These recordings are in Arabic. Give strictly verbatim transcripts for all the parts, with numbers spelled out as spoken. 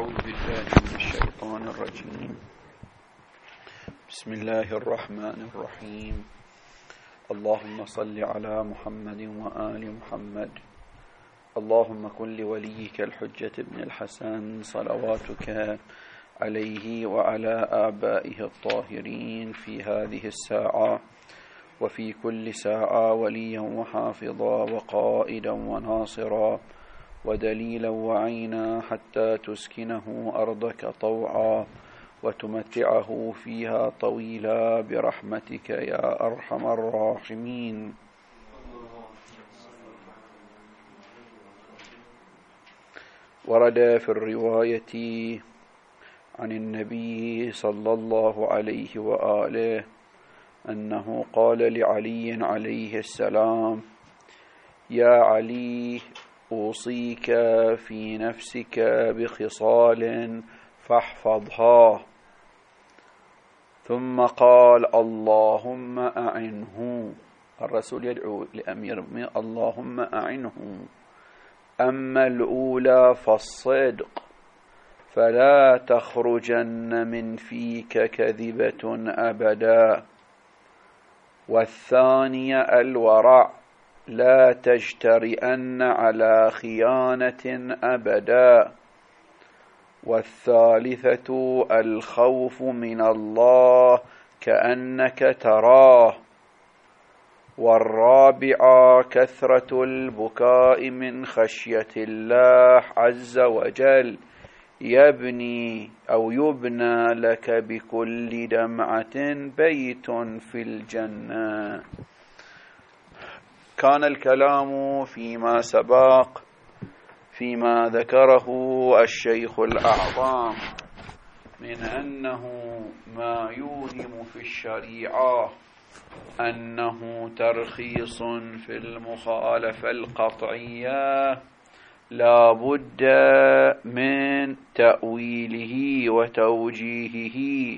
أعوذ بالله من الشيطان الرجيم. بسم الله الرحمن الرحيم. اللهم صل على محمد وآل محمد. اللهم كن لوليك الحجة ابن الحسن صلواتك عليه وعلى آبائه الطاهرين في هذه الساعة وفي كل ساعة وليا وحافظا وقائدا وناصرا ودليلا وعينا حتى تسكنه أرضك طوعا وتمتعه فيها طويلا برحمتك يا أرحم الراحمين. ورد في الرواية عن النبي صلى الله عليه وآله أنه قال لعلي عليه السلام: يا علي، أوصيك في نفسك بخصال فاحفظها. ثم قال: اللهم أعنه. الرسول يدعو لأمير اللهم أعنه. أما الأولى فالصدق، فلا تخرجن من فيك كذبة أبدا. والثانية الورع، لا تجترئن على خيانة أبدا. والثالثة الخوف من الله كأنك تراه. والرابعة كثرة البكاء من خشية الله عز وجل، يبني أو يبنى لك بكل دمعة بيت في الجنة. كان الكلام فيما سبق فيما ذكره الشيخ الأعظم من أنه ما يوهم في الشريعة أنه ترخيص في المخالفة القطعية لا بد من تأويله وتوجيهه،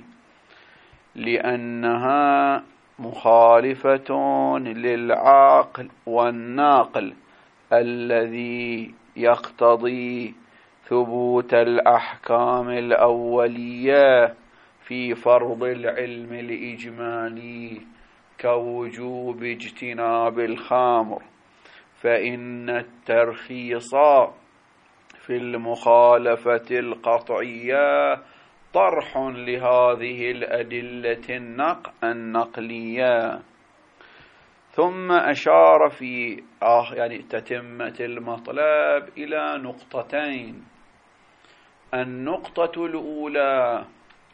لأنها مخالفة للعقل والنقل الذي يقتضي ثبوت الأحكام الأولية في فرض العلم الإجمالي كوجوب اجتناب الخمر. فإن الترخيص في المخالفة القطعية طرح لهذه الأدلة النقلية. ثم أشار في آه يعني تتمة المطلب إلى نقطتين. النقطة الأولى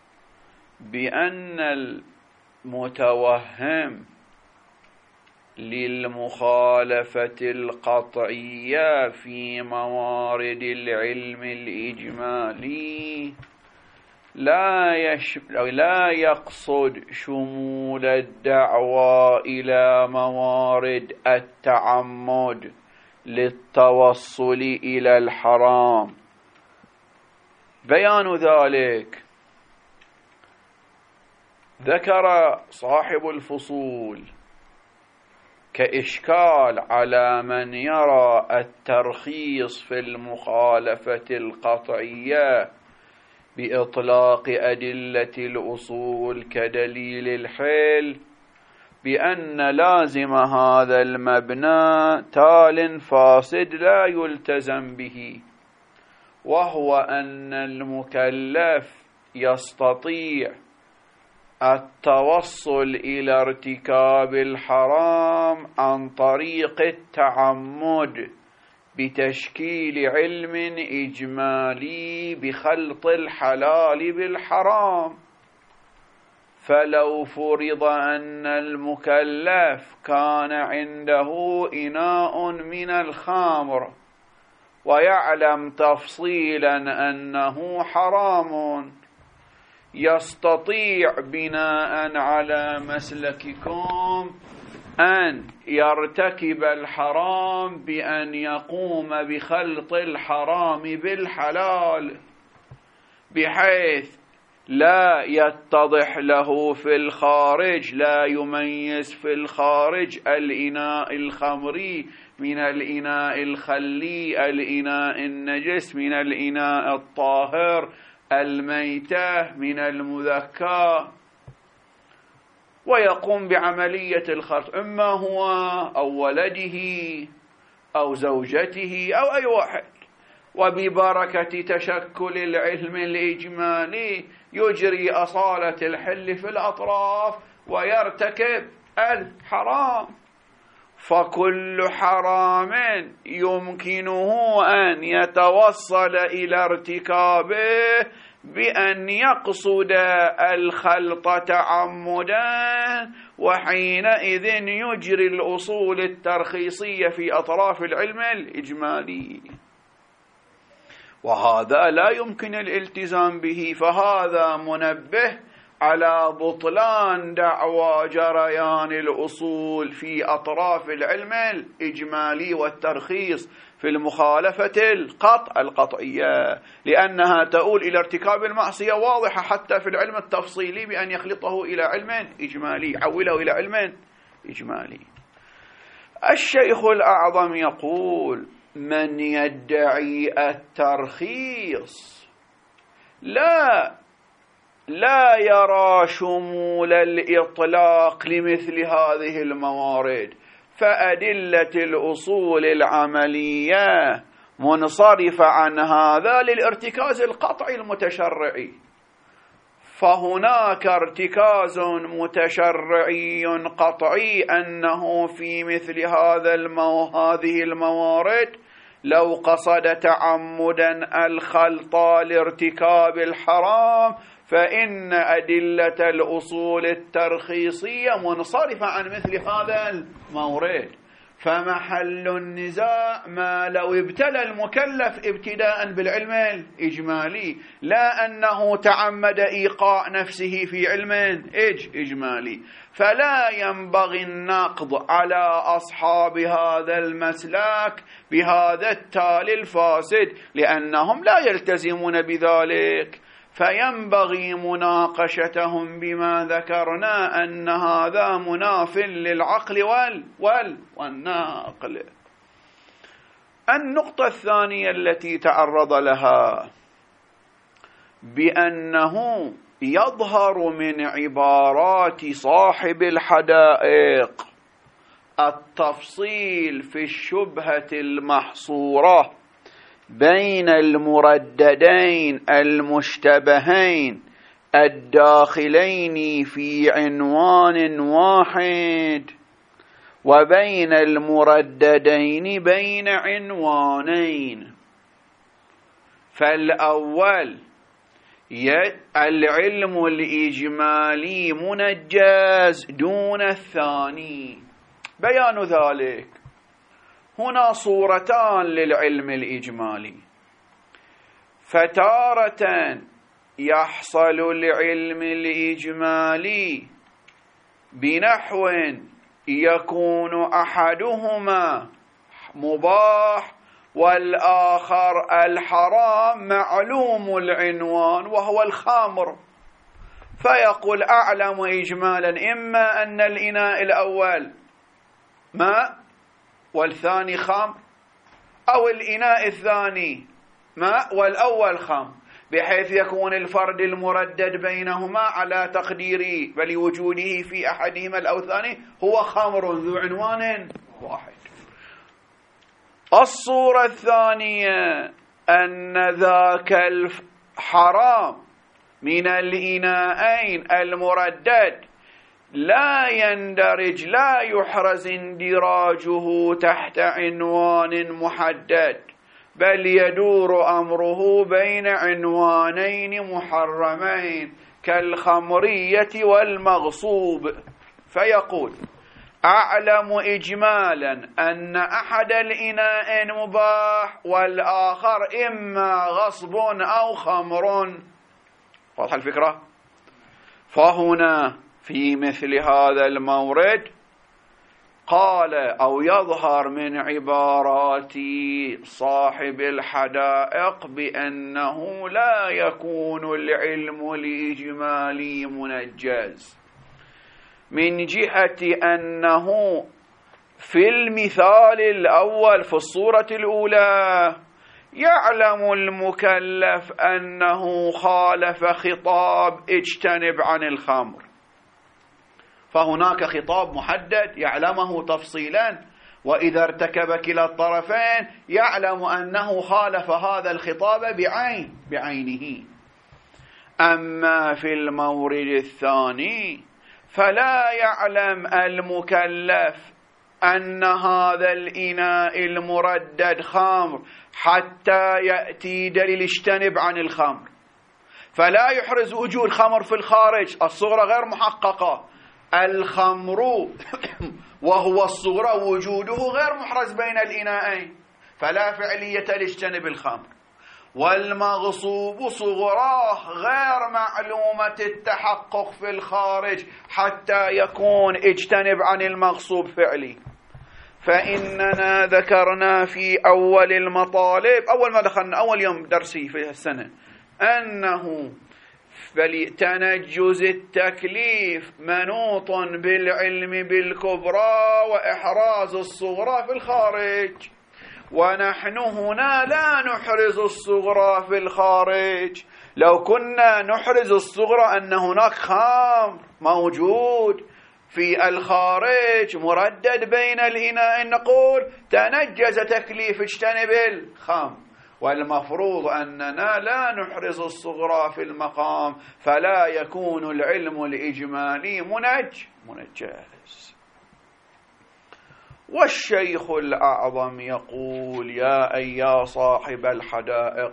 بأن المتوهم للمخالفة القطعية في موارد العلم الإجمالي لا يشب... لا يقصد شمول الدعوى إلى موارد التعمد للتوصل إلى الحرام. بيان ذلك ذكر صاحب الفصول كإشكال على من يرى الترخيص في المخالفة القطعية بإطلاق أدلة الأصول كدليل الحل، بأن لازم هذا المبنى تال فاسد لا يلتزم به، وهو أن المكلف يستطيع التوصل إلى ارتكاب الحرام عن طريق التعمد بتشكيل علم إجمالي بخلط الحلال بالحرام. فلو فرض أن المكلف كان عنده إناء من الخمر ويعلم تفصيلا أنه حرام، يستطيع بناء على مسلككم أن يرتكب الحرام بأن يقوم بخلط الحرام بالحلال، بحيث لا يتضح له في الخارج، لا يميز في الخارج الإناء الخمري من الإناء الخلي، الإناء النجس من الإناء الطاهر، الميتة من المذكى، ويقوم بعملية الخلط، إما هو أو ولده أو زوجته أو أي واحد، وببركة تشكل العلم الإجمالي يجري أصالة الحل في الأطراف ويرتكب الحرام. فكل حرام يمكنه أن يتوصل إلى ارتكابه بأن يقصد الخلط تعمدا، وحينئذ يجري الأصول الترخيصية في أطراف العلم الإجمالي، وهذا لا يمكن الالتزام به. فهذا منبه على بطلان دعوى جريان الأصول في أطراف العلم الإجمالي والترخيص في المخالفة القطع القطعية، لأنها تؤول إلى ارتكاب المعصية واضحة حتى في العلم التفصيلي بأن يخلطه إلى علم إجمالي، يحوله إلى علم إجمالي. الشيخ الأعظم يقول: من يدعي الترخيص لا لا يرى شمول الإطلاق لمثل هذه الموارد، فأدلة الأصول العملية منصرفة عن هذا للارتكاز القطعي المتشرعي. فهناك ارتكاز متشرعي قطعي أنه في مثل هذا المو... هذه الموارد لو قصد تعمدا الخلط لارتكاب الحرام فإن أدلة الأصول الترخيصية منصرفة عن مثل هذا المورد. فمحل النزاع ما لو ابتلى المكلف ابتداء بالعلم الإجمالي، لا أنه تعمد إيقاع نفسه في علم إج إجمالي. فلا ينبغي النقض على أصحاب هذا المسلك بهذا التالي الفاسد، لأنهم لا يلتزمون بذلك، فينبغي مناقشتهم بما ذكرنا أن هذا مناف للعقل وال وال والناقل. النقطة الثانية التي تعرض لها بأنه يظهر من عبارات صاحب الحدائق التفصيل في الشبهة المحصورة بين المرددين المشتبهين الداخلين في عنوان واحد وبين المرددين بين عنوانين. فالأول العلم الإجمالي منجز دون الثاني. بيان ذلك: هنا صورتان للعلم الإجمالي، فتارة يحصل العلم الإجمالي بنحو يكون أحدهما مباح والآخر الحرام معلوم العنوان وهو الخمر، فيقول أعلم إجمالا إما أن الإناء الأول ماء والثاني خمر، أو الإناء الثاني ماء والأول خمر، بحيث يكون الفرد المردد بينهما على تقدير بل وجوده في أحدهما أو الثاني هو خمر ذو عنوان واحد. الصورة الثانية أن ذاك الحرام من الإناءين المردد لا يندرج لا يحرز اندراجه تحت عنوان محدد، بل يدور أمره بين عنوانين محرمين كالخمرية والمغصوب. فيقول: أعلم إجمالا أن أحد الإناءين مباح والآخر إما غصب أو خمر. واضح الفكرة؟ فهنا في مثل هذا المورد قال أو يظهر من عبارات صاحب الحدائق بأنه لا يكون العلم الإجمالي منجز، من جهة أنه في المثال الأول في الصورة الأولى يعلم المكلف أنه خالف خطاب اجتنب عن الخمر، فهناك خطاب محدد يعلمه تفصيلا، وإذا ارتكب كلا الطرفين يعلم أنه خالف هذا الخطاب بعين بعينه. أما في المورد الثاني فلا يعلم المكلف أن هذا الإناء المردد خمر حتى يأتي دليل اجتنب عن الخمر، فلا يحرز وجود خمر في الخارج، الصغرى غير محققة، الخمر وهو الصغرى وجوده غير محرز بين الإناءين، فلا فعلية لاجتنب الخمر. والمغصوب صغراه غير معلومة التحقق في الخارج حتى يكون اجتنب عن المغصوب فعلي. فإننا ذكرنا في أول المطالب، أول ما دخلنا أول يوم درسي في السنة، أنه تنجز التكليف منوط بالعلم بالكبرى وإحراز الصغرى في الخارج، ونحن هنا لا نحرز الصغرى في الخارج. لو كنا نحرز الصغرى أن هناك خمر موجود في الخارج مردد بين الإناء نقول تنجز تكليف اجتنب الخمر، والمفروض أننا لا نحرز الصغرى في المقام، فلا يكون العلم الإجمالي منج منجز. والشيخ الأعظم يقول: يا أيها صاحب الحدائق،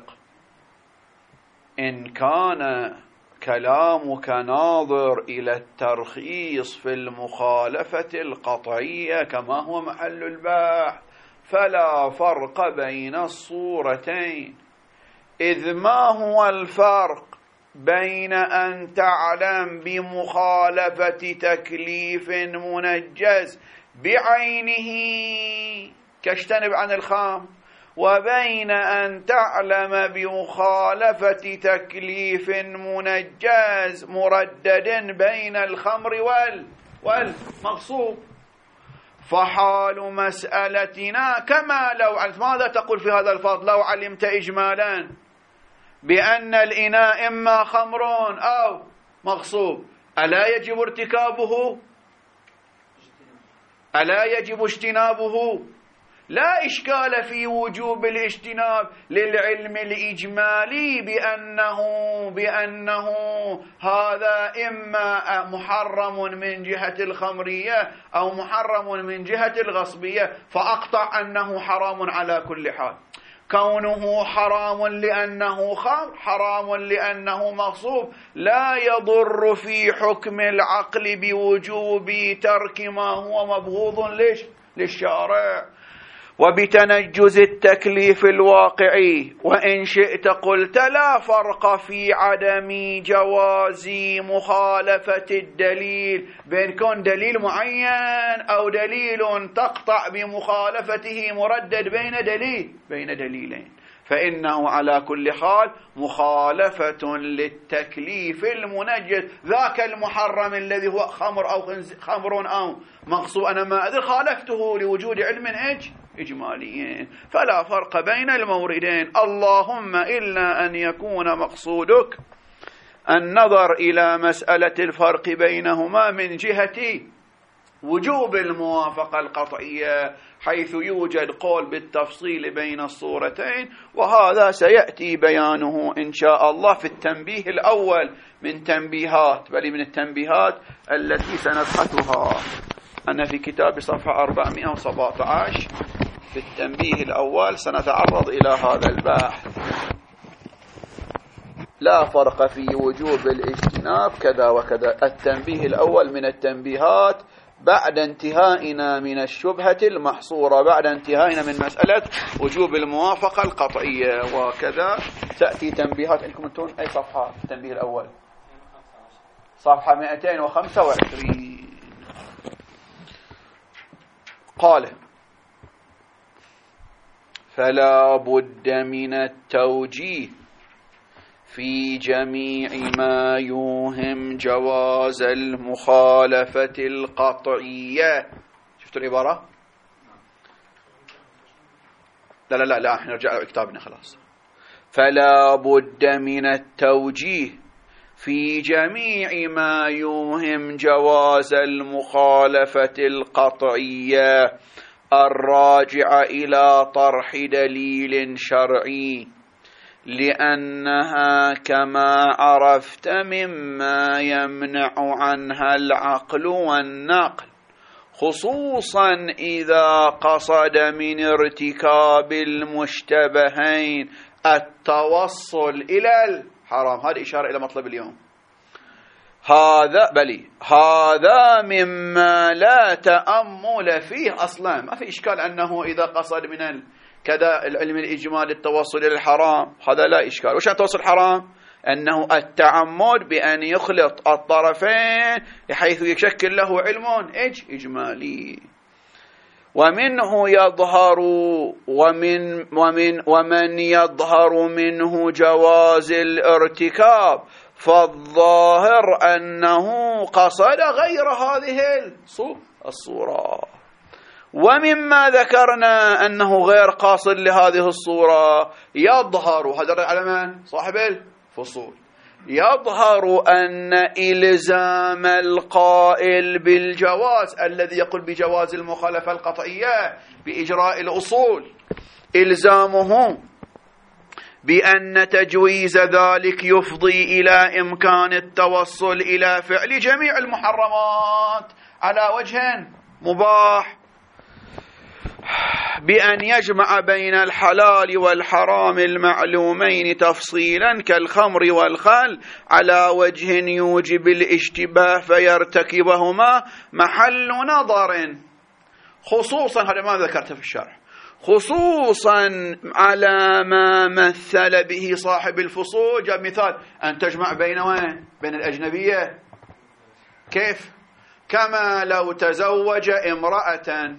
إن كان كلامك ناظر إلى الترخيص في المخالفة القطعية كما هو محل البحث، فلا فرق بين الصورتين، إذ ما هو الفرق بين أن تعلم بمخالفة تكليف منجز بعينه كاجتنب عن الخمر، وبين أن تعلم بمخالفة تكليف منجز مردد بين الخمر والمغصوب؟ فحال مسألتنا كما لو علمت. ماذا تقول في هذا الفضل؟ لو علمت إجمالا بأن الإناء إما خمر أو مغصوب، ألا يجب ارتكابه؟ ألا يجب اجتنابه؟ لا إشكال في وجوب الاجتناب للعلم الإجمالي بأنه بأنه هذا إما محرم من جهة الخمرية أو محرم من جهة الغصبية، فأقطع أنه حرام على كل حال. كونه حرام لأنه خمر، حرام لأنه مغصوب، لا يضر في حكم العقل بوجوب ترك ما هو مبغوض ليش للشارع. وبتنجز التكليف الواقعي، وإن شئت قلت لا فرق في عدم جواز مخالفة الدليل بين كون دليل معين أو دليل تقطع بمخالفته مردد بين دليل بين دليلين، فإنه على كل حال مخالفة للتكليف المنجز. ذاك المحرم الذي هو خمر أو خمر أو مغصوب أنا ما أدري خالفته لوجود علم إج إجماليين، فلا فرق بين الموردين، اللهم إلا أن يكون مقصودك النظر إلى مسألة الفرق بينهما من جهة وجوب الموافقة القطعية، حيث يوجد قول بالتفصيل بين الصورتين، وهذا سيأتي بيانه إن شاء الله في التنبيه الأول من تنبيهات، بل من التنبيهات التي سنبحثها. أنا في كتاب صفحة أربعمائة وسبعة عشر في التنبيه الأول سنتعرض إلى هذا البحث. لا فرق في وجوب الاجتناب كذا وكذا. التنبيه الأول من التنبيهات بعد انتهائنا من الشبهة المحصورة، بعد انتهائنا من مسألة وجوب الموافقة القطعية، وكذا تأتي تنبيهات. إنكم أنتم أي صفحة؟ التنبيه الأول صفحة مئتين وخمسة وعشرين. قال: فلا بد من التوجيه في جميع ما يوهم جواز المخالفة القطعية. شفتوا العبارة؟ لا لا لا لا احنا نرجع كتابنا خلاص. فلا بد من التوجيه في جميع ما يوهم جواز المخالفة القطعية الراجعة إلى طرح دليل شرعي، لأنها كما عرفت مما يمنع عنها العقل والنقل، خصوصا إذا قصد من ارتكاب المشتبهين التوصل إلى الحرام. هذه إشارة إلى مطلب اليوم. هذا بلي هذا مما لا تأمل فيه أصلا. ما في إشكال أنه إذا قصد من كذا العلم الإجمالي التوصل إلى الحرام، هذا لا إشكال. وش التوصل الحرام؟ أنه التعمد بأن يخلط الطرفين بحيث يشكل له علم إج إجمالي. ومنه يظهر ومن ومن ومن يظهر منه جواز الارتكاب، فالظاهر أنه قصد غير هذه الصورة. ومما ذكرنا أنه غير قاصد لهذه الصورة يظهر، هذا على من؟ صاحب الفصول. يظهر أن إلزام القائل بالجواز الذي يقول بجواز المخالفة القطعية بإجراء الأصول، إلزامه بأن تجويز ذلك يفضي إلى إمكان التوصل إلى فعل جميع المحرمات على وجه مباح، بأن يجمع بين الحلال والحرام المعلومين تفصيلا كالخمر والخل على وجه يوجب الاشتباه فيرتكبهما محل نظر، خصوصا هذا ما ذكرته في الشرح، خصوصا على ما مثل به صاحب الفصول. جاب مثال أن تجمع بين وين؟ بين الأجنبية. كيف؟ كما لو تزوج امرأة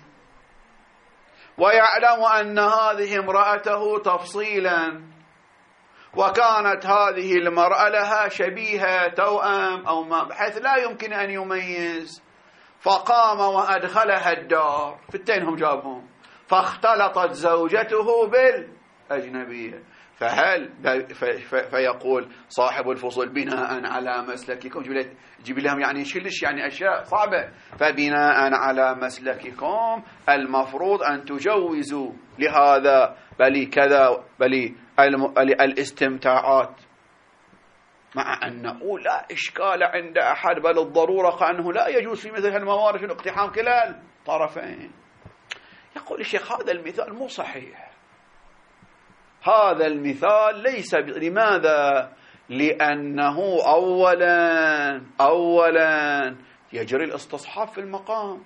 ويعلم أن هذه امرأته تفصيلا، وكانت هذه المرأة لها شبيهة توأم أو ما بحيث لا يمكن أن يميز، فقام وأدخلها الدار، في التين هم جابهم، فاختلطت زوجته بالأجنبية. فهل فيقول صاحب الفصول بناء على مسلككم، جيب لهم يعني شلش يعني أشياء صعبة، فبناء على مسلككم المفروض أن تجوزوا لهذا بل كذا بل الاستمتاعات، مع أنه لا إشكال عند أحد بل الضرورة أنه لا يجوز في مثل الموارد اقتحام كلا الطرفين. يقول الشيخ هذا المثال مو صحيح، هذا المثال ليس ب... لماذا؟ لأنه أولا أولا يجري الاستصحاب في المقام،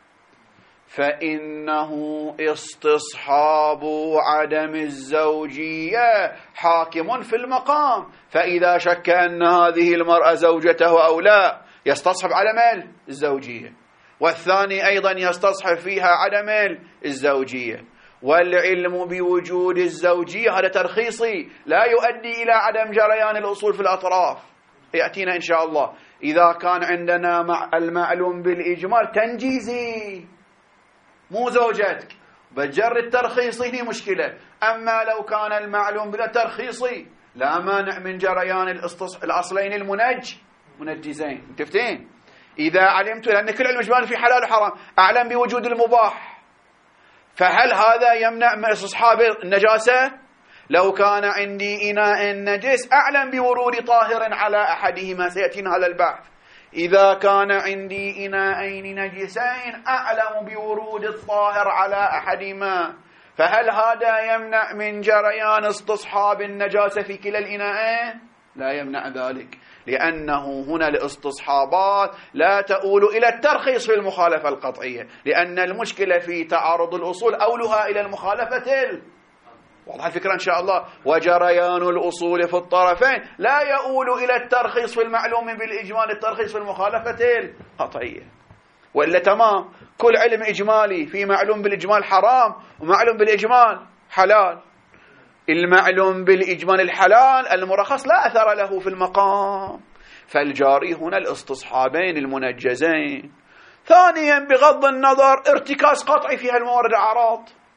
فإنه استصحاب عدم الزوجية حاكم في المقام، فإذا شك أن هذه المرأة زوجته أو لا يستصحب عدم الزوجية، والثاني أيضا يستصحب فيها عدم الزوجية. والعلم بوجود الزوجية هذا ترخيصي لا يؤدي إلى عدم جريان الأصول في الأطراف، يأتينا إن شاء الله. إذا كان عندنا مع المعلوم بالإجمال تنجيزي مو زوجتك، بجر الترخيصي هي مشكلة. أما لو كان المعلوم بلا ترخيصي لا مانع من جريان الأصلين المنج منجزين. متفتين؟ إذا علمت، لأن كل علم إجمالي في حلال وحرام، أعلم بوجود المباح، فهل هذا يمنع من استصحاب النجاسة؟ لو كان عندي إناء نجس أعلم بورود طاهر على أحدهما، سيأتينا هذا البحث. إذا كان عندي إناءين نجسين أعلم بورود الطاهر على أحدهما، فهل هذا يمنع من جريان استصحاب النجاسة في كلا الإناءين؟ لا يمنع ذلك، لأنه هنا الاستصحابات لا تؤول إلى الترخيص في المخالفة القطعية، لأن المشكلة في تعارض الأصول أولها إلى المخالفة. واضح الفكرة إن شاء الله. وجريان الأصول في الطرفين لا يؤول إلى الترخيص في المعلوم بالإجمال، الترخيص في المخالفة القطعية. وإلا تمام كل علم إجمالي في معلوم بالإجمال حرام ومعلوم بالإجمال حلال. المعلوم بالإجمال الحلال المرخص لا أثر له في المقام، فالجاري هنا الاستصحابين المنجزين. ثانيا بغض النظر ارتكاز قطعي في هالموارد الأعراض،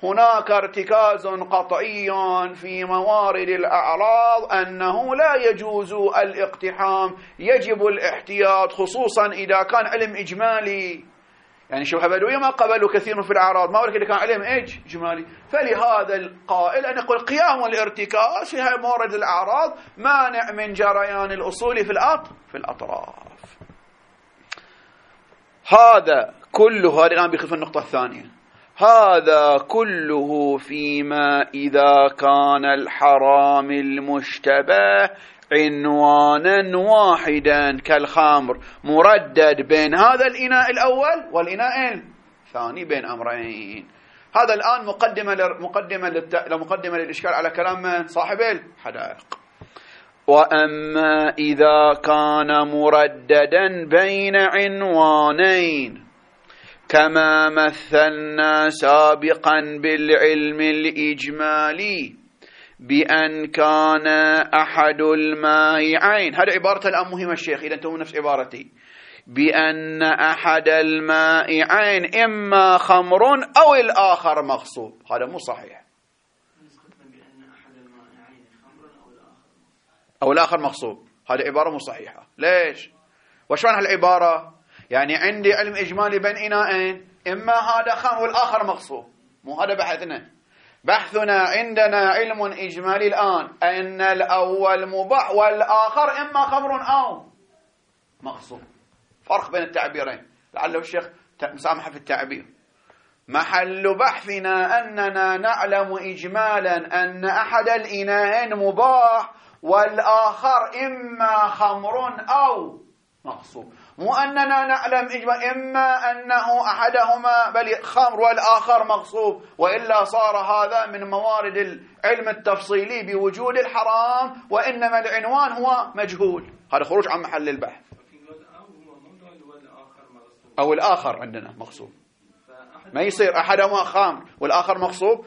هناك ارتكاز قطعي في موارد الأعراض أنه لا يجوز الاقتحام، يجب الاحتياط، خصوصا إذا كان علم إجمالي. يعني شبه بدوية ما قبلوا كثير في الأعراض، ما ولك إذا كان علم إجمالي. فلهذا القائل أن يقول قيام الارتكاز في هذه موارد الأعراض مانع من جريان الأصول في الأط في الأطراف. هذا كله، هذا الآن بيخف النقطة الثانية، هذا كله فيما إذا كان الحرام المشتبه عنوانا واحدا كالخمر مردد بين هذا الإناء الأول والإناء الثاني بين أمرين. هذا الآن مقدمة مقدمة لمقدمة للإشكال على كلام من صاحب الحدائق. وأما إذا كان مرددا بين عنوانين كما مثلنا سابقا بالعلم الإجمالي بأن كان أحد المائعين، هذه عبارة الآن مهمة الشيخ إذا أنتم نفس عبارتي، بأن أحد المائعين إما خمر أو الآخر مغصوب، هذا مو صحيح. أو الآخر مغصوب، هذه عبارة مو صحيحة. ليش؟ وشون هالعبارة؟ يعني عندي علم إجمالي بين إناءين، إما هذا خمر والآخر مغصوب، مو هذا بحثنا. بحثنا عندنا علم إجمالي الآن أن الأول مباح والآخر إما خمر أو مغصوب. فرق بين التعبيرين، لعله الشيخ مسامحة في التعبير. محل بحثنا أننا نعلم إجمالا أن أحد الإناءين مباح والآخر إما خمر أو مغصوب، مو أننا نعلم إجمالا إما أنه أحدهما بل خمر والآخر مغصوب، وإلا صار هذا من موارد العلم التفصيلي بوجود الحرام، وإنما العنوان هو مجهول. هذا خروج عن محل البحث. أو الآخر عندنا مغصوب، ما يصير أحدهما خمر والآخر مغصوب،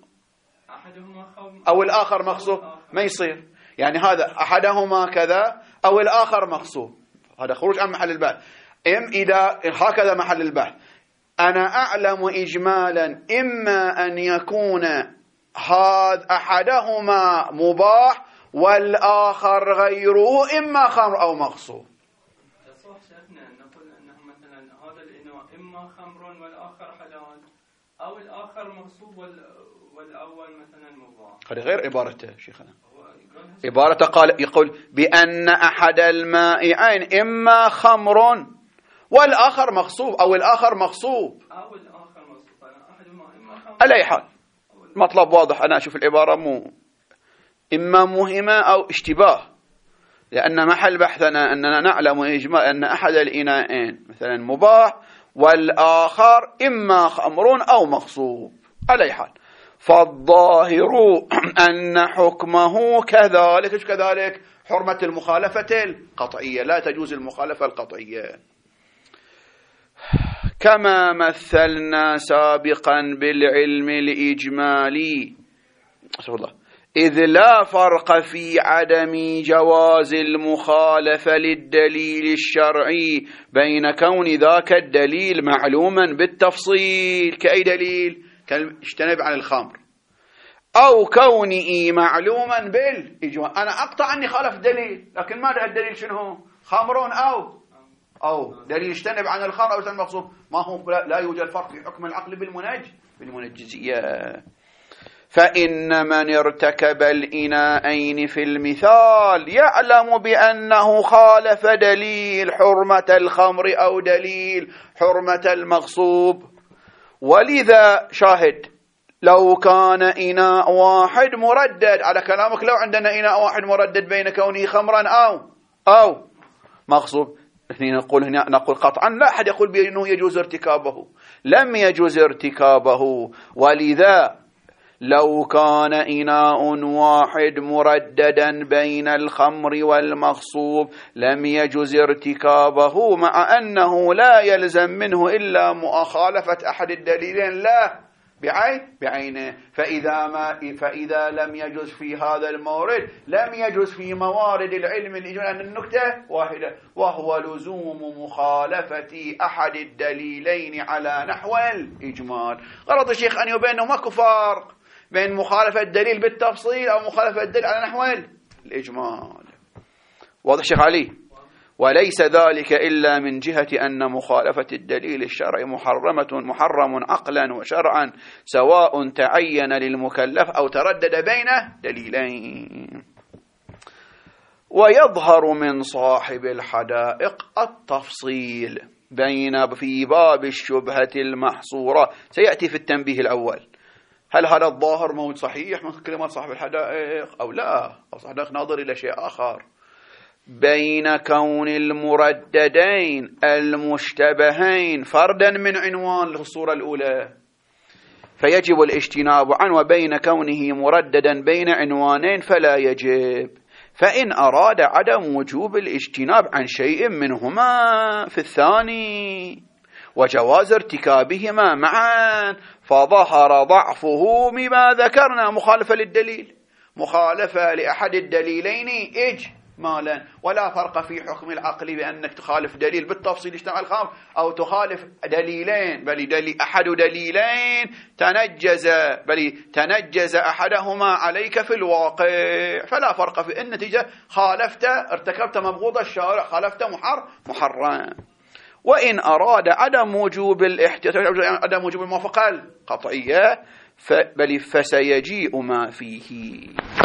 أو الآخر مغصوب ما يصير. يعني هذا أحدهما كذا أو الآخر مغصوب، هذا خروج عن محل البحث. إم إذا هكذا محل البحث، أنا أعلم إجمالا إما أن يكون هذا أحدهما مباح والآخر غيره إما خمر أو مغصوب. صح شيخنا، نقول أنه مثلا هذا الإناء إما خمر والآخر حلال، أو الآخر مغصوب والأول مثلا مباح. هذه غير عبارته شيخنا. عبارة قال يقول بأن أحد المائعين إما خمر والآخر مغصوب أو الآخر مغصوب أو الآخر مغصوب، أحدهما إما خمر. على أي حال مطلب واضح. أنا أشوف العبارة مو إما مهمة أو اشتباه، لأن محل بحثنا أننا نعلم إجماع أن أحد الإناءين مثلا مباح والآخر إما خمر أو مغصوب. على أي حال فالظاهر أن حكمه كذلك. إيش كذلك؟ حرمة المخالفة القطعية، لا تجوز المخالفة القطعية كما مثلنا سابقا بالعلم الإجمالي. الله. إذ لا فرق في عدم جواز المخالفة للدليل الشرعي بين كون ذاك الدليل معلوما بالتفصيل كأي دليل كالاجتناب عن الخمر، أو كونه معلوما بالإجمال. أنا أقطع أني خالف دليل، لكن ماذا الدليل شنو؟ خمر أو أو دليل اجتنب عن الخمر أو المغصوب. ما هو لا يوجد فرق في حكم العقل بالمنج بالمنجزية. فإن من ارتكب الإناءين في المثال يعلم بأنه خالف دليل حرمة الخمر أو دليل حرمة المغصوب. ولذا شاهد لو كان إناء واحد مردد على كلامك، لو عندنا إناء واحد مردد بين كونه خمرا أو أو مغصوب، نقول هنا نقول قطعا لا أحد يقول بأنه يجوز ارتكابه، لم يجوز ارتكابه. ولذا لو كان إناء واحد مرددا بين الخمر والمغصوب لم يجوز ارتكابه، مع أنه لا يلزم منه إلا مخالفة أحد الدليلين لا بعين بعينه. فإذا, ما فإذا لم يجوز في هذا المورد لم يجوز في موارد العلم الإجمالي. أن النكتة واحدة، وهو لزوم مخالفة أحد الدليلين على نحو الإجمال. غرض الشيخ أن يبين أنه ماكو فرق بين مخالفة الدليل بالتفصيل أو مخالفة الدليل على نحو الإجمال. واضح شيخ علي؟ وليس ذلك إلا من جهة أن مخالفة الدليل الشرعي محرمة محرم عقلا وشرعا، سواء تعين للمكلف أو تردد بين دليلين. ويظهر من صاحب الحدائق التفصيل بين في باب الشبهة المحصورة. سيأتي في التنبيه الأول هل هذا الظاهر موجود صحيح من كلمات صاحب الحدائق أو لا، أو صاحب الحدائق ناظر إلى شيء آخر، بين كون المرددين المشتبهين فردا من عنوان الصورة الأولى فيجب الاجتناب عنه، وبين كونه مرددا بين عنوانين فلا يجب. فإن أراد عدم وجوب الاجتناب عن شيء منهما في الثاني وجواز ارتكابهما معا فظهر ضعفه مما ذكرنا مخالفة للدليل، مخالفة لأحد الدليلين إجمالا، ولا فرق في حكم العقل بأنك تخالف دليل بالتفصيل اجتماع الخمر أو تخالف دليلين، بل دليل أحد دليلين تنجز بل تنجز أحدهما عليك في الواقع، فلا فرق في النتيجة خالفت ارتكبت مبغوض الشارع، خالفت محر محرم. وإن أراد عدم وجوب الاحتياط عدم وجوب الموافقة القطعية بل فسيجيء ما فيه.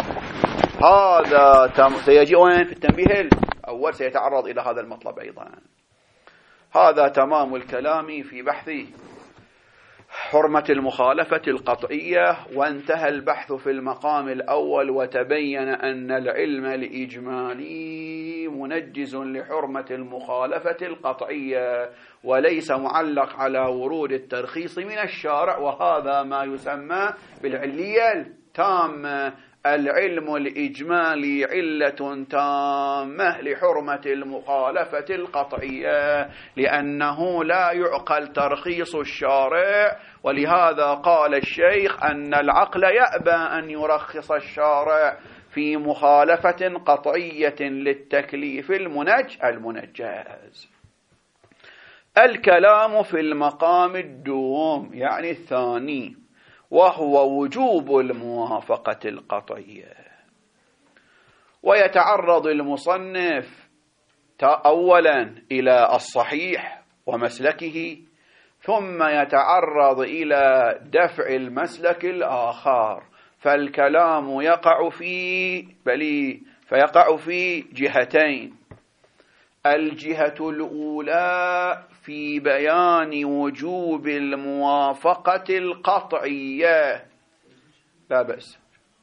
هذا تم... سيجيء وين في التنبيه الأول سيتعرض إلى هذا المطلب أيضا. هذا تمام الكلام في بحث حرمة المخالفة القطعية، وانتهى البحث في المقام الأول وتبين أن العلم الإجمالي منجز لحرمة المخالفة القطعية وليس معلق على ورود الترخيص من الشارع، وهذا ما يسمى بالعلية التامة. العلم الإجمالي علة تامة لحرمة المخالفة القطعية لأنه لا يعقل ترخيص الشارع، ولهذا قال الشيخ أن العقل يأبى أن يرخص الشارع في مخالفة قطعية للتكليف المنج المنجز. الكلام في المقام الدوم يعني الثاني، وهو وجوب الموافقة القطعية. ويتعرض المصنف أولا إلى الصحيح ومسلكه، ثم يتعرض إلى دفع المسلك الآخر، فالكلام يقع في بل فيقع في جهتين. الجهة الأولى في بيان وجوب الموافقة القطعية. لا بأس.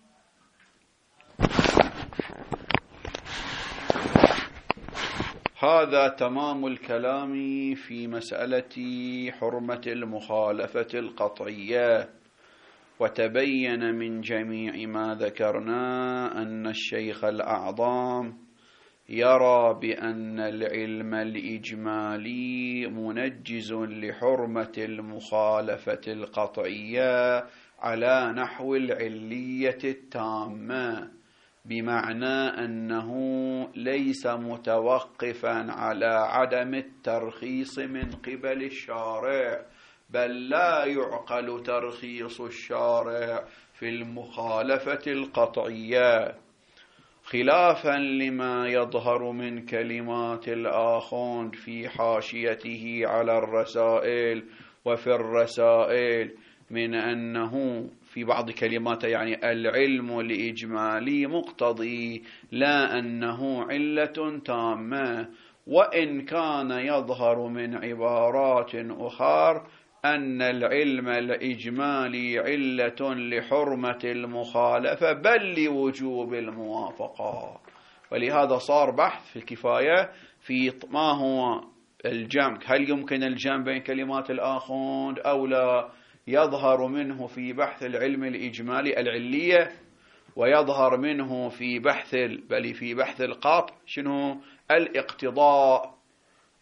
هذا تمام الكلام في مسألة حرمة المخالفة القطعية. وتبين من جميع ما ذكرنا أن الشيخ الأعظم يرى بأن العلم الإجمالي منجز لحرمة المخالفة القطعية على نحو العلية التامة، بمعنى أنه ليس متوقفا على عدم الترخيص من قبل الشارع، بل لا يعقل ترخيص الشارع في المخالفة القطعية، خلافا لما يظهر من كلمات الآخوند في حاشيته على الرسائل وفي الرسائل من أنه في بعض كلماته يعني العلم الإجمالي مقتضي لا أنه علة تامة، وإن كان يظهر من عبارات أخرى أن العلم الإجمالي علة لحرمة المخالفة بل لوجوب الموافقة. ولهذا صار بحث في الكفاية في ما هو الجمع، هل يمكن الجمع بين كلمات الآخوند أو لا. يظهر منه في بحث العلم الإجمالي العلية، ويظهر منه في بحث بل في بحث القاطع شنو الاقتضاء.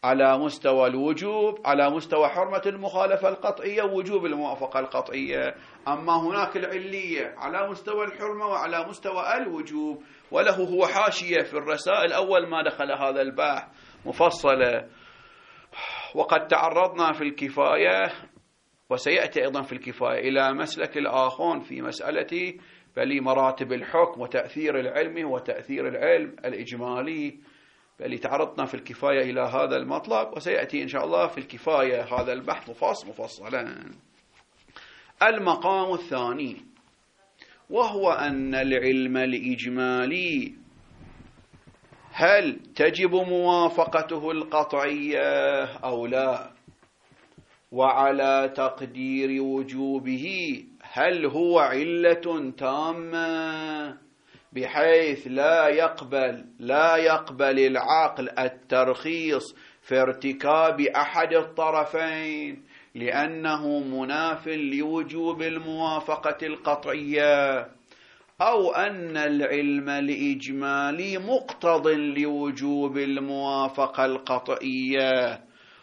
على مستوى الوجوب، على مستوى حرمة المخالفة القطعية ووجوب الموافقة القطعية. أما هناك العلية على مستوى الحرمة وعلى مستوى الوجوب. وله هو حاشية في الرسائل أول ما دخل هذا البحث مفصلة. وقد تعرضنا في الكفاية وسيأتي أيضا في الكفاية إلى مسلك الآخون في مسألة بل مراتب الحكم وتأثير العلم وتأثير العلم الإجمالي، بل تعرضنا في الكفاية إلى هذا المطلب، وسيأتي إن شاء الله في الكفاية هذا البحث مفصل مفصلا. المقام الثاني وهو أن العلم الإجمالي هل تجب موافقته القطعية أو لا، وعلى تقدير وجوبه هل هو علة تامة بحيث لا يقبل لا يقبل العقل الترخيص في ارتكاب أحد الطرفين لأنه مناف لوجوب الموافقة القطعية، أو أن العلم الإجمالي مقتض لوجوب الموافقة القطعية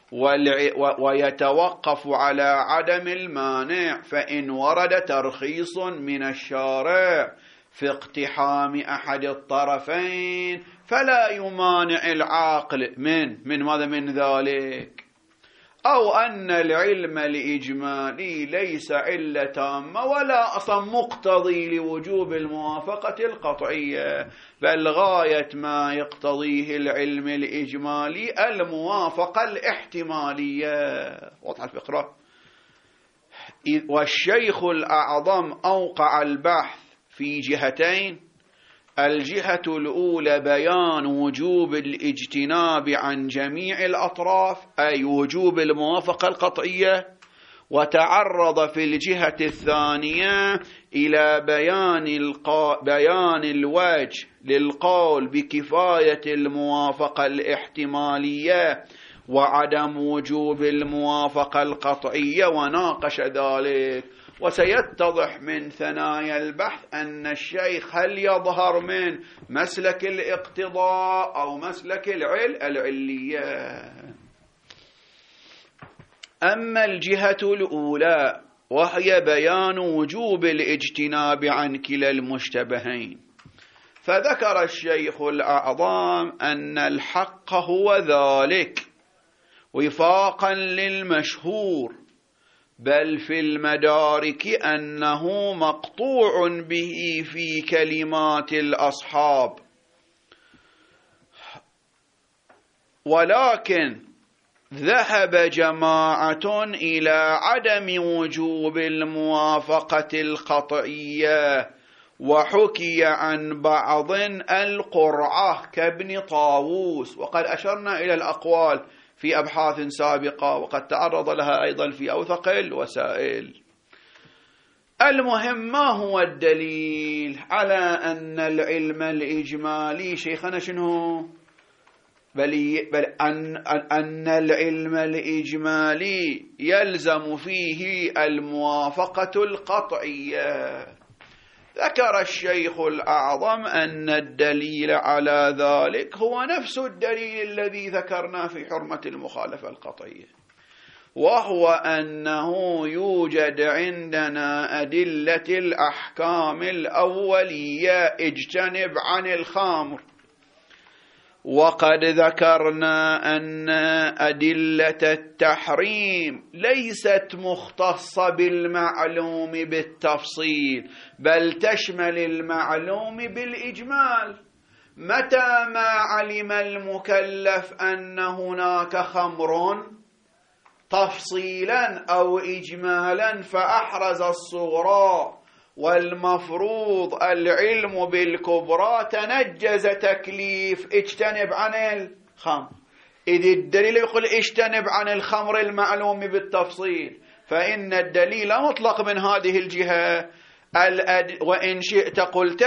ويتوقف على عدم المانع، فإن ورد ترخيص من الشارع في اقتحام أحد الطرفين فلا يمانع العاقل من من ماذا من ذلك، أو أن العلم الإجمالي ليس علة تامة ولا أصلا مقتضي لوجوب الموافقة القطعية، بل غاية ما يقتضيه العلم الإجمالي الموافقة الاحتمالية. واضح الفكرة؟ والشيخ الأعظم أوقع البحث في جهتين: الجهة الأولى بيان وجوب الاجتناب عن جميع الأطراف أي وجوب الموافقة القطعية، وتعرض في الجهة الثانية إلى بيان, القا... بيان الوجه للقول بكفاية الموافقة الاحتمالية وعدم وجوب الموافقة القطعية، وناقش ذلك. وسيتضح من ثنايا البحث أن الشيخ هل يظهر من مسلك الاقتضاء أو مسلك العل العلية. أما الجهة الأولى وهي بيان وجوب الاجتناب عن كلا المشتبهين، فذكر الشيخ الأعظم أن الحق هو ذلك وفاقا للمشهور، بل في المدارك أنه مقطوع به في كلمات الأصحاب، ولكن ذهب جماعة إلى عدم وجوب الموافقة القطعية، وحكي عن بعض القرعة كابن طاووس، وقد أشرنا إلى الأقوال في أبحاث سابقة وقد تعرض لها أيضا في أوثق الوسائل. المهم ما هو الدليل على أن العلم الإجمالي شيخنا شنو؟ بل, بل أن, أن العلم الإجمالي يلزم فيه الموافقة القطعية. ذكر الشيخ الأعظم أن الدليل على ذلك هو نفس الدليل الذي ذكرنا في حرمة المخالفة القطعية، وهو أنه يوجد عندنا أدلة الأحكام الأولية اجتنب عن الخمر، وقد ذكرنا أن أدلة التحريم ليست مختصة بالمعلوم بالتفصيل، بل تشمل المعلوم بالإجمال. متى ما علم المكلف أن هناك خمر تفصيلا أو إجمالا فأحرز الصغرى، والمفروض العلم بالكبرى، تنجز تكليف اجتنب عن الخمر. إذ الدليل يقول اجتنب عن الخمر المعلوم بالتفصيل، فإن الدليل مطلق من هذه الجهة. وإن شئت قلت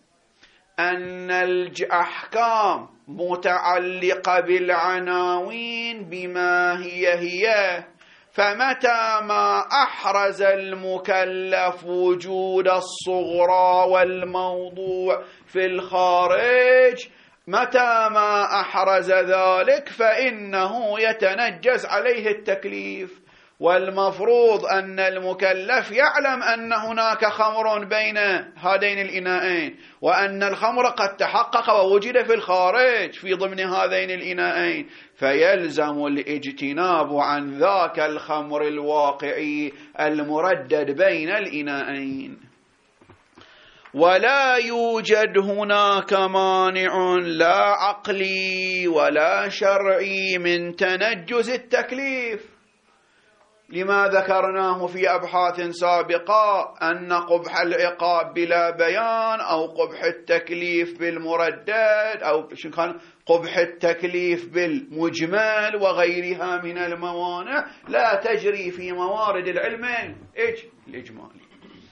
أن الأحكام متعلقة بالعناوين بما هي هي، فمتى ما أحرز المكلف وجود الصغرى والموضوع في الخارج متى ما أحرز ذلك فإنه يتنجس عليه التكليف. والمفروض أن المكلف يعلم أن هناك خمر بين هذين الإناءين، وأن الخمر قد تحقق ووجد في الخارج في ضمن هذين الإناءين، فيلزم الاجتناب عن ذاك الخمر الواقعي المردد بين الإناءين. ولا يوجد هناك مانع لا عقلي ولا شرعي من تنجز التكليف، لما ذكرناه في أبحاث سابقة أن قبح العقاب بلا بيان أو قبح التكليف بالمردد أو كان قبح التكليف بالمجمل وغيرها من الموانع لا تجري في موارد العلم الإجمالي.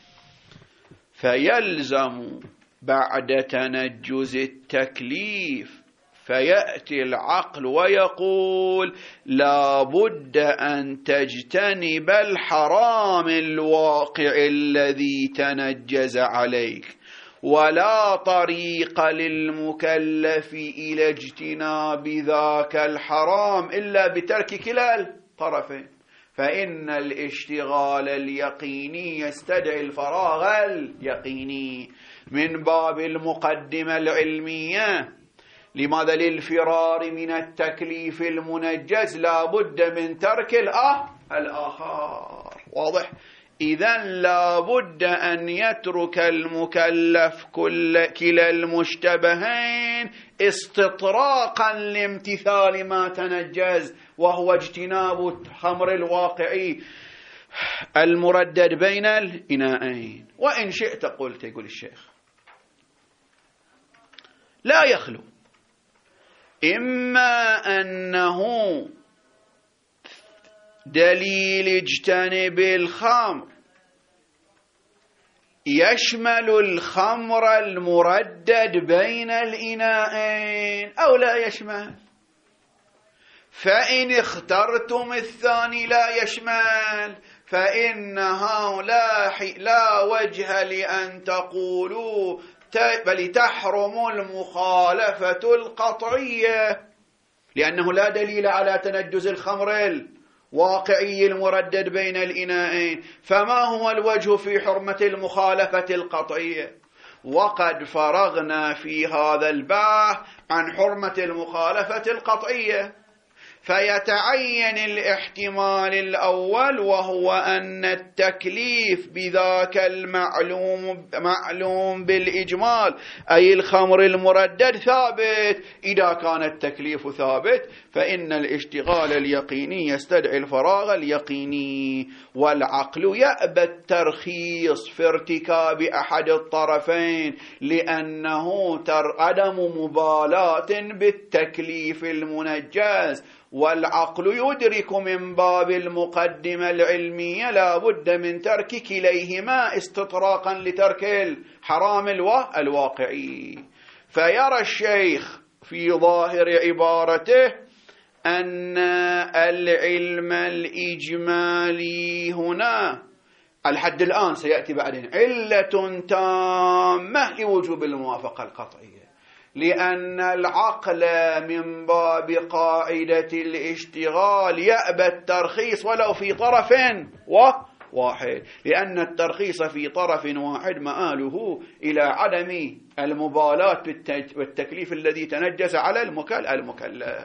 فيلزم بعد تنجز التكليف فيأتي العقل ويقول لا بد أن تجتنب الحرام الواقع الذي تنجز عليك، ولا طريق للمكلف إلى اجتناب ذاك الحرام إلا بترك كلا الطرفين، فإن الاشتغال اليقيني يستدعي الفراغ اليقيني من باب المقدمة العلمية. لماذا؟ للفرار من التكليف المنجز لا بد من ترك الأه الآخر. واضح؟ إذن لا بد أن يترك المكلف كل كلا المشتبهين استطراقا لامتثال ما تنجز، وهو اجتناب الخمر الواقعي المردد بين الإناءين. وإن شئت قلت، يقول الشيخ، لا يخلو إما أنه دليل اجتنب الخمر يشمل الخمر المردد بين الإناءين أو لا يشمل. فإن اخترتم الثاني لا يشمل فإن هؤلاء لا وجه لأن تقولوا بل تحرم المخالفة القطعية، لأنه لا دليل على تنجز الخمر الواقعي المردد بين الإناءين. فما هو الوجه في حرمة المخالفة القطعية؟ وقد فرغنا في هذا البحث عن حرمة المخالفة القطعية، فيتعين الاحتمال الأول وهو أن التكليف بذاك المعلوم معلوم بالإجمال أي الخمر المردد ثابت. إذا كان التكليف ثابت فإن الاشتغال اليقيني يستدعي الفراغ اليقيني، والعقل يأبى الترخيص في ارتكاب أحد الطرفين لأنه عدم مبالاة بالتكليف المنجز. والعقل يدرك من باب المقدمة العلمية لا بد من ترك كليهما استطراقا لترك الحرام الواقعي. فيرى الشيخ في ظاهر عبارته أن العلم الإجمالي هنا الحد الآن سيأتي بعدين علة تامة لوجوب الموافقة القطعية، لأن العقل من باب قاعدة الاشتغال يأبى الترخيص ولو في طرف واحد، لأن الترخيص في طرف واحد مآله إلى عدم المبالاة بالتكليف الذي تنجس على المكلف.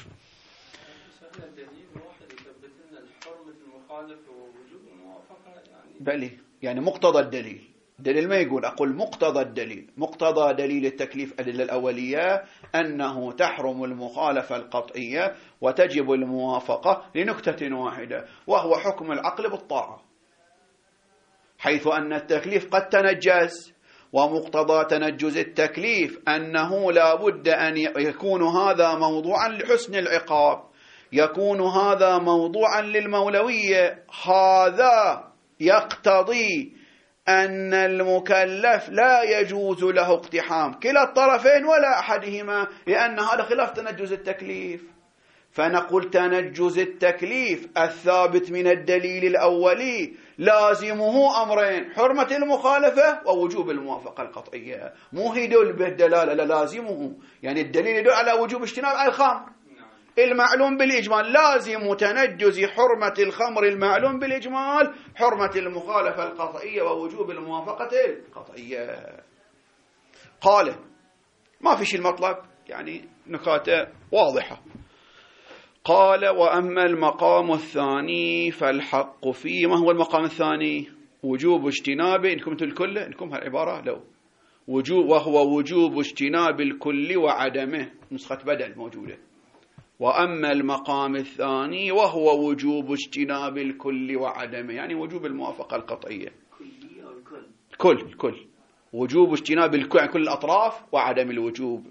بلي يعني مقتضى الدليل، دليل ما يقول، أقول مقتضى الدليل. مقتضى دليل التكليف الأدلة الأولية أنه تحرم المخالفة القطعية وتجب الموافقة لنكتة واحدة، وهو حكم العقل بالطاعة، حيث أن التكليف قد تنجز، ومقتضى تنجز التكليف أنه لا بد أن يكون هذا موضوعا لحسن العقاب، يكون هذا موضوعا للمولوية. هذا يقتضي أن المكلف لا يجوز له اقتحام كلا الطرفين ولا أحدهما، لأن هذا خلاف تنجز التكليف. فنقول تنجز التكليف الثابت من الدليل الأولي لازمه أمرين: حرمة المخالفة ووجوب الموافقة القطعية. مو هي دول بالدلالة، لا لازمه، يعني الدليل يدل على وجوب اجتناب الخمر المعلوم بالإجمال. لازم تنجز حرمة الخمر المعلوم بالإجمال حرمة المخالفة القطعية ووجوب الموافقة القطعية. قال ما في شيء المطلب، يعني نكاتة واضحة. قال وأما المقام الثاني فالحق فيه. ما هو المقام الثاني؟ وجوب اجتناب، إنكم الكل، إنكم هالعبارة لو وجوب، وهو وجوب اجتناب الكل وعدمه، نسخة بدل موجودة. وأما المقام الثاني وهو وجوب اجتناب الكل وعدمه، يعني وجوب الموافقة القطعية. كل الكل وجوب اجتناب الكل، كل الأطراف، وعدم الوجوب.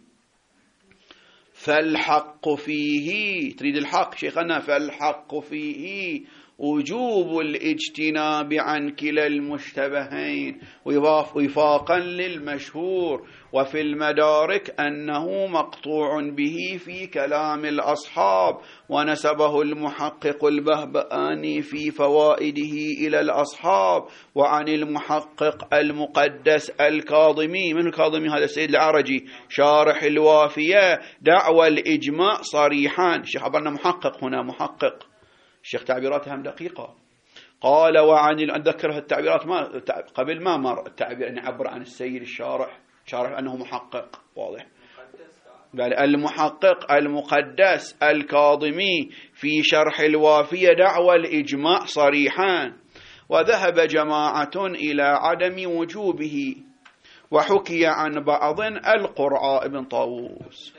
فالحق فيه، تريد الحق شيخنا، فالحق فيه وجوب الاجتناب عن كلا المشتبهين وفاقا للمشهور. وفي المدارك أنه مقطوع به في كلام الأصحاب، ونسبه المحقق البهبهاني في فوائده إلى الأصحاب. وعن المحقق المقدس الكاظمي، من الكاظمي؟ هذا السيد العرجي شارح الوافية، دعوى الإجماع صريحا. الشيخ عبرنا محقق هنا، محقق الشيخ تعبيراتها هم دقيقة. قال وعن، أتذكر التعبيرات ما قبل ما مر التعبير أن يعبر عن السيد الشارح، شارح أنه محقق واضح. قال المحقق المقدس الكاظمي في شرح الوافية دعوى الإجماع صريحا. وذهب جماعة إلى عدم وجوبه، وحكي عن بعض القرعاء بن طاووس.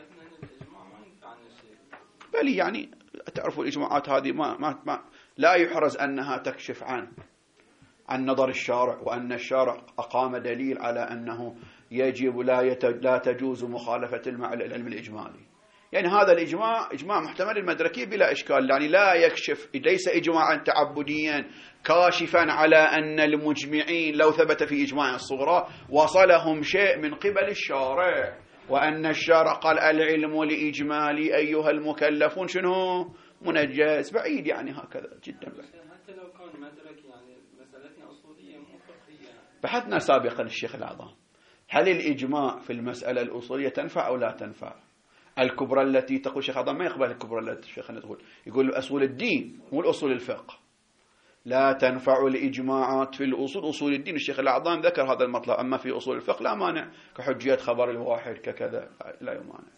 بل يعني تعرفوا الإجماعات هذه ما, ما, ما لا يحرز أنها تكشف عن عن نظر الشارع، وأن الشارع أقام دليل على أنه يجب لا, لا تجوز مخالفة العلم الإجمالي. يعني هذا الإجماع إجماع محتمل المدركي بلا إشكال، يعني لا يكشف، ليس إجماعا تعبديا كاشفا على أن المجمعين لو ثبت في إجماع الصغرى وصلهم شيء من قبل الشارع، وأن الشارع قال العلم لإجمالي أيها المكلفون شنو منجز، بعيد يعني هكذا جدا بعيد. حتى لو كان مدرك، يعني مسألتنا أصولية مو فقهية. بحثنا سابقا الشيخ الأعظم هل الإجماع في المسألة الأصولية تنفع أو لا تنفع؟ الكبرى التي تقول الشيخ الأعظم ما يقبل الكبرى التي الشيخ تقول، يقول أصول الدين مو الأصول الفقه، لا تنفع الإجماعات في الأصول، أصول الدين. الشيخ الأعظم ذكر هذا المطلب، أما في أصول الفقه لا مانع، كحجية خبر الواحد ككذا لا يمانع.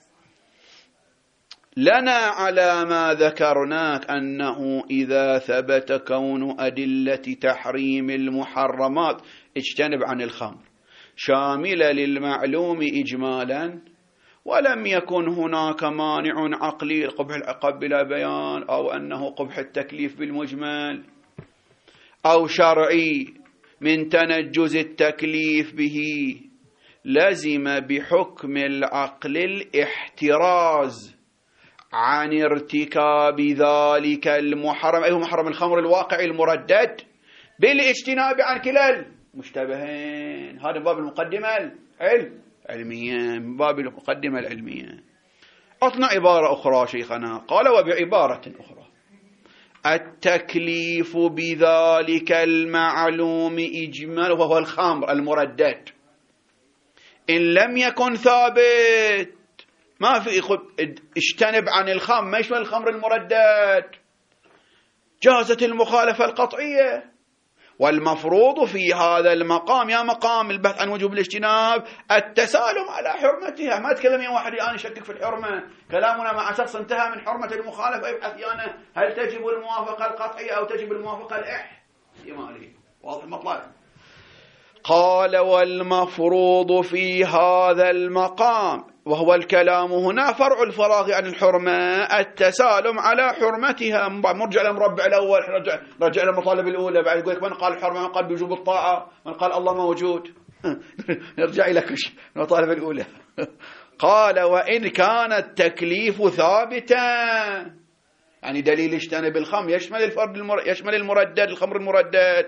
لنا على ما ذكرناك أنه إذا ثبت كون أدلة تحريم المحرمات اجتنب عن الخمر شاملة للمعلوم إجمالا، ولم يكن هناك مانع عقلي قبح العقاب بلا بيان، أو أنه قبح التكليف بالمجمل، أو شرعي من تنجز التكليف به، لزم بحكم العقل الاحتراز عن ارتكاب ذلك المحرم، أي هو محرم الخمر الواقعي المردد، بالاجتناب عن كلا المشتبهين. هذا باب المقدمة العلم علمية، من باب المقدمة العلمية. أطلع عبارة أخرى شيخنا، قال وبعبارة أخرى التكليف بذلك المعلوم إجمال، وهو الخمر المردد، إن لم يكن ثابت ما في اجتنب عن الخمر، ما يشمل الخمر المردد، جازت المخالفة القطعية. والمفروض في هذا المقام، يا مقام البحث عن وجوب الاجتناب، التسالم على حرمتها. ما تكلم يا واحد الآن يشكك في الحرمة، كلامنا مع شخص انتهى من حرمة المخالفة يبحث يانا هل تجب الموافقة القطعية أو تجب الموافقة الاحتمالية. واضح المطلب؟ قال والمفروض في هذا المقام، وهو الكلام هنا فرع الفراغ عن الحرمة، التسالم على حرمتها. مرجع للمربع الأول، رجع رجع للمطالب الأولى، بعد يقول لك من قال الحرمة، من قال بوجوب الطاعة، من قال الله موجود. نرجع إلى كل شيء المطالب الأولى. قال وإن كان التكليف ثابتا، يعني دليل اجتنب الخمر يشمل الفرد المر... يشمل المردد، الخمر المردد،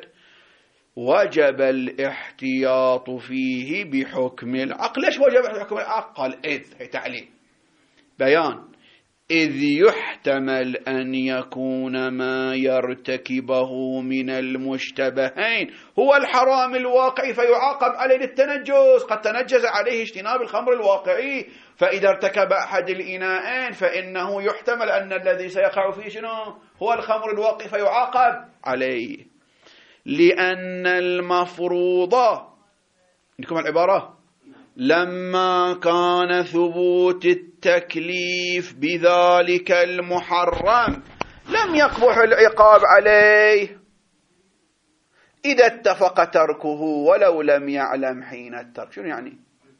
وجب الاحتياط فيه بحكم العقل. ليش وجب حكم العقل؟ قال إذ، هي تعليل بيان، إذ يحتمل أن يكون ما يرتكبه من المشتبهين هو الحرام الواقعي فيعاقب عليه للتنجس، قد تنجز عليه اجتناب الخمر الواقعي، فإذا ارتكب أحد الإناءين فإنه يحتمل أن الذي سيقع فيه شنو هو الخمر الواقعي فيعاقب عليه. لأن المفروض، عندكم العبارة، لما كان ثبوت التكليف بذلك المحرم لم يقبح العقاب عليه إذا اتفق تركه ولو لم يعلم حين الترك. شنو يعني؟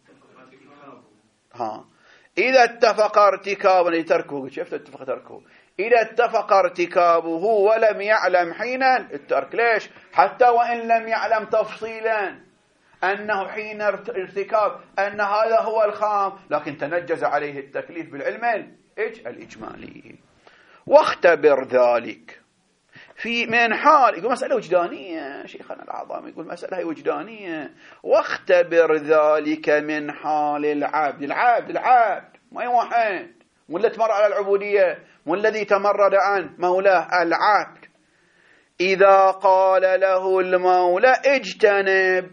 ها إذا اتفق ارتكابه تركه، شفت اتفق تركه، إذا اتفق ارتكابه ولم يعلم حين الترك. ليش؟ حتى وإن لم يعلم تفصيلا أنه حين ارتكاب أن هذا هو الخام، لكن تنجز عليه التكليف بالعلم الإجمالي. واختبر ذلك في من حال، يقول مسألة وجدانية شيخنا الأعظم، يقول مسألة هي وجدانية. واختبر ذلك من حال العبد. العبد العبد ما واحد، مو الذي تمر على العبودية، مو الذي تمرد عن مولاه، العبد. إذا قال له المولى اجتنب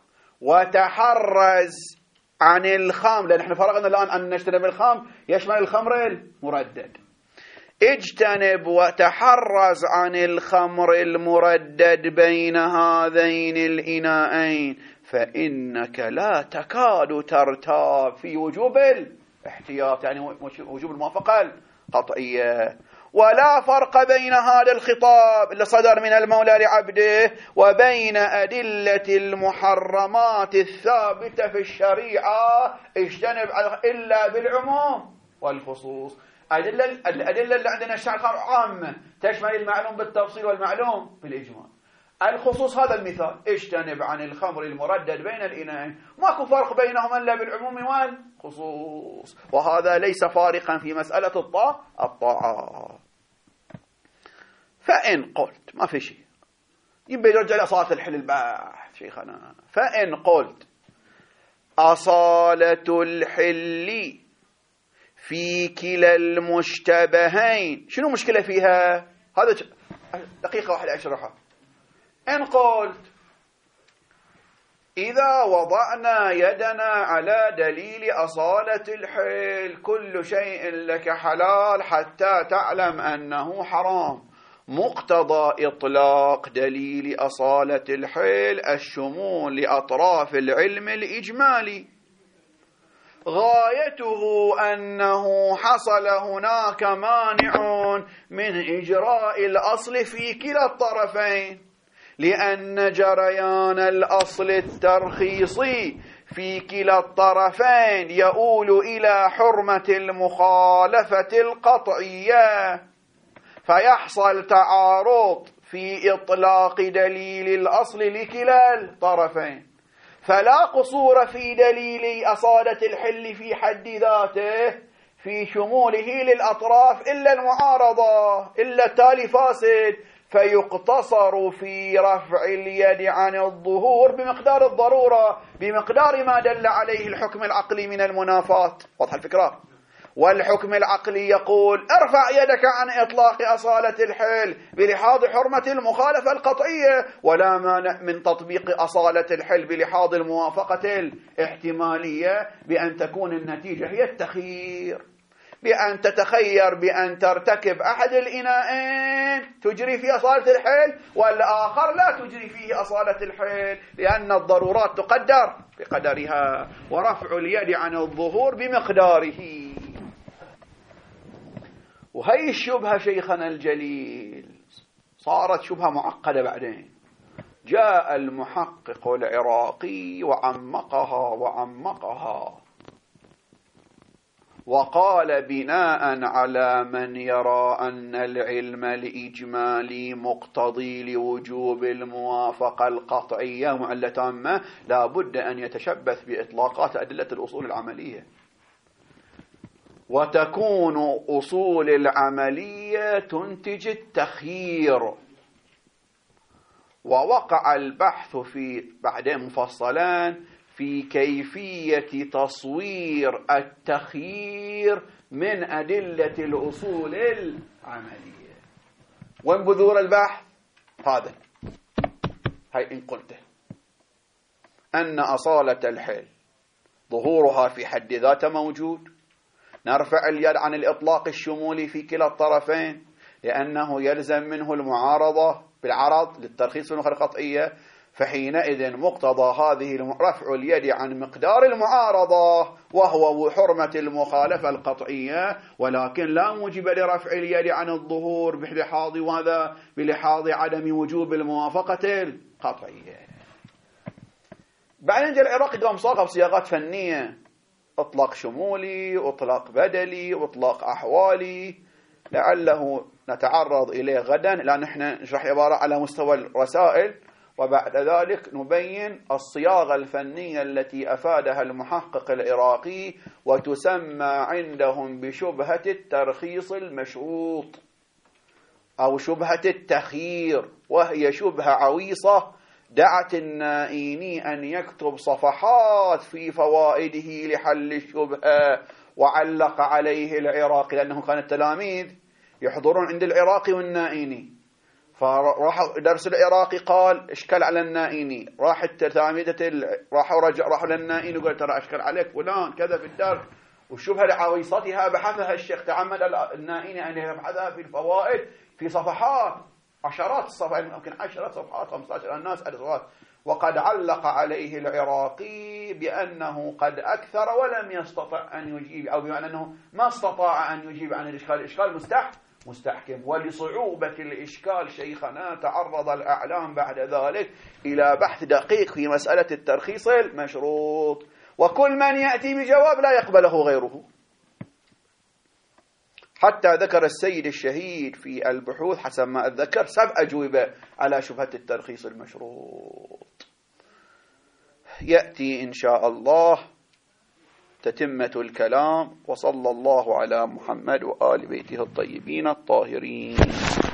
وتحرز عن الخام، لأن احنا فرقنا الآن أن نجتنب الخام يشمل الخمر المردد. اجتنب وتحرز عن الخمر المردد بين هذين الإناءين فإنك لا تكاد ترتاب في وجوب الاحتياط، يعني وجوب الموافقة القطعية. ولا فرق بين هذا الخطاب اللي صدر من المولى لعبده وبين أدلة المحرمات الثابتة في الشريعة اجتنب إلا بالعموم والخصوص. أدلة الأدلة اللي عندنا الشرع عامة تشمل المعلوم بالتفصيل والمعلوم بالإجمال. الخصوص هذا المثال، اجتنب عن الخمر المردد بين الإناءين، ماكو فرق بينهما إلا بالعموم والخصوص، وهذا ليس فارقا في مسألة الطاعة الطاعة. فإن قلت، ما في شيء يبقى يرجع لأصالة الحل البحث شيخنا. فإن قلت أصالة الحل في كلا المشتبهين، شنو مشكلة فيها؟ هذا دقيقة واحدة أشرحها. إن قلت إذا وضعنا يدنا على دليل أصالة الحل كل شيء لك حلال حتى تعلم أنه حرام، مقتضى إطلاق دليل أصالة الحل الشمول لأطراف العلم الإجمالي، غايته أنه حصل هناك مانع من إجراء الأصل في كلا الطرفين، لأن جريان الأصل الترخيصي في كلا الطرفين يؤول إلى حرمة المخالفة القطعية، فيحصل تعارض في إطلاق دليل الأصل لكلا الطرفين. فلا قصور في دليل أصالة الحل في حد ذاته في شموله للأطراف إلا المعارضة، إلا التالي فاسد، فيقتصر في رفع اليد عن الظهور بمقدار الضرورة، بمقدار ما دل عليه الحكم العقلي من المنافاة. واضح الفكرة؟ والحكم العقلي يقول ارفع يدك عن إطلاق أصالة الحل بلحاظ حرمة المخالفة القطعية، ولا مانع من تطبيق أصالة الحل بلحاظ الموافقة الاحتمالية بأن تكون النتيجة هي التخيير، بأن تتخير بأن ترتكب أحد الإناءين تجري فيه أصالة الحل والآخر لا تجري فيه أصالة الحل، لأن الضرورات تقدر بقدرها، ورفع اليد عن الظهور بمقداره. وهي الشبهة شيخنا الجليل صارت شبهة معقدة بعدين. جاء المحقق العراقي وعمقها وعمقها وقال بناء على من يرى أن العلم الإجمالي مقتضي لوجوب الموافقة القطعية معلة تامة لا بد أن يتشبث بإطلاقات أدلة الأصول العملية، وتكون أصول العملية تنتج التخيير. ووقع البحث في بعدين مفصلا في كيفية تصوير التخيير من أدلة الأصول العملية. وين بذور البحث؟ هذا هاي إن قلته أن أصالة الحل ظهورها في حد ذاته موجود، نرفع اليد عن الإطلاق الشمولي في كلا الطرفين لأنه يلزم منه المعارضة بالعرض للترخيص في القطعية، فحينئذ مقتضى هذه رفع اليد عن مقدار المعارضة وهو حرمة المخالفة القطعية، ولكن لا موجب لرفع اليد عن الظهور بلحاظ وهذا بلحاظ عدم وجوب الموافقة القطعية. بعدين جاء العراقي قام صاغ بصياغات فنية، اطلاق شمولي، اطلاق بدلي، واطلاق احوالي، لعله نتعرض اليه غدا لان احنا نشرح عبارة على مستوى الرسائل، وبعد ذلك نبين الصياغة الفنية التي أفادها المحقق العراقي وتسمى عندهم بشبهة الترخيص المشروط أو شبهة التخيير، وهي شبهة عويصة دعت النائيني أن يكتب صفحات في فوائده لحل الشبهة، وعلق عليه العراقي لأنه كان التلاميذ يحضرون عند العراقي والنائيني، فراح درس العراقي قال اشكال على النائيني، راح التلاميذة راحوا رجع راحوا للنائيني وقال ترى اشكال عليك فلان كذا في الدرس، والشبهة لعويصتها بحثها الشيخ تعمد النائيني أن يبحثها في الفوائد في صفحات عشرات الصفحات، يمكن عشرات صفحات خمسة عشر الناس أدوات، وقد علق عليه العراقي بأنه قد أكثر ولم يستطع أن يجيب، أو بمعنى أنه ما استطاع أن يجيب عن الإشكال، الإشكال مستح مستحكم، ولصعوبة الإشكال شيخنا تعرض الأعلام بعد ذلك إلى بحث دقيق في مسألة الترخيص المشروط، وكل من يأتي بجواب لا يقبله غيره، حتى ذكر السيد الشهيد في البحوث حسب ما أتذكر سبع أجوبة على شبهة الترخيص المشروط. يأتي إن شاء الله تتمة الكلام، وصلى الله على محمد وآل بيته الطيبين الطاهرين.